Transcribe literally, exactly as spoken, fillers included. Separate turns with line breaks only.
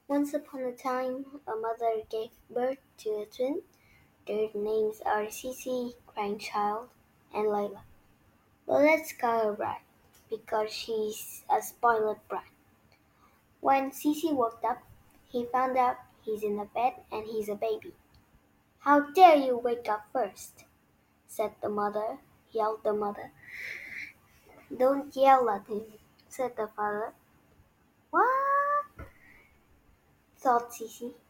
Once upon a time, a mother gave birth to a twin. Their names are Cece, crying child, and Layla. But let's call her Brat, because she's a spoiled brat. When Cece woke up, he found out he's in a bed and he's a baby. How dare you wake up first? said the mother, yelled the mother. Don't yell at him, said the father. What? thought Cece.